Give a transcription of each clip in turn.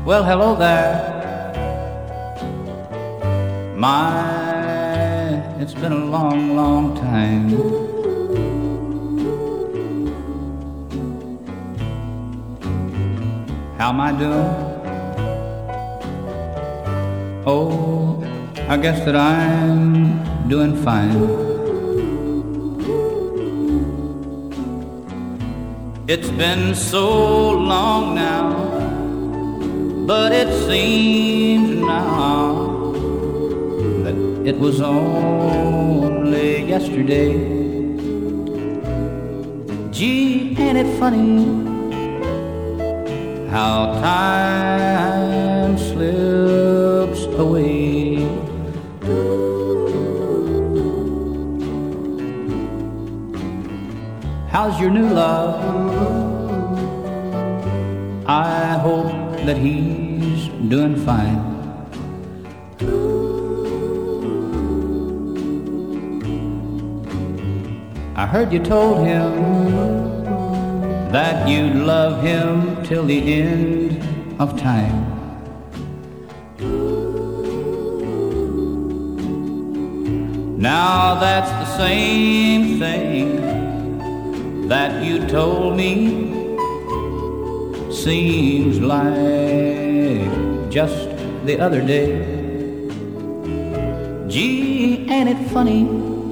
Well, hello there. My, it's been a long, long time. How am I doing? Oh, I guess that I'm doing fine. It's been so long now, but it seems now that it was only yesterday. Gee, ain't it funny how time slips away? How's your new love? I hope that he's doing fine. I heard you told him that you'd love him till the end of time. Now that's the same thing that you told me. Seems like just the other day. Gee, ain't it funny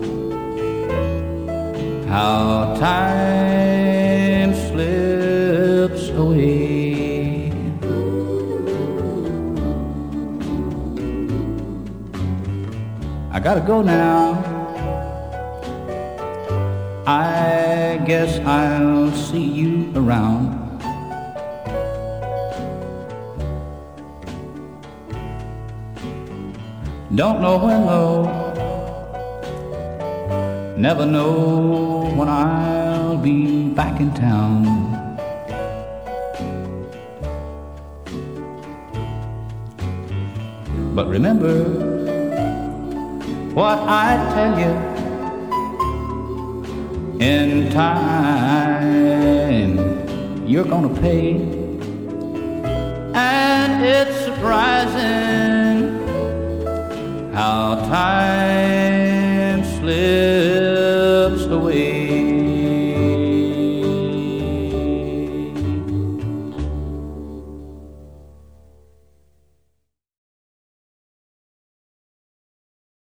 how time slips away? I gotta go now. I guess I'll see you around. Don't know when though, never know when I'll be back in town. But remember what I tell you, in time you're gonna pay. And it's surprising how time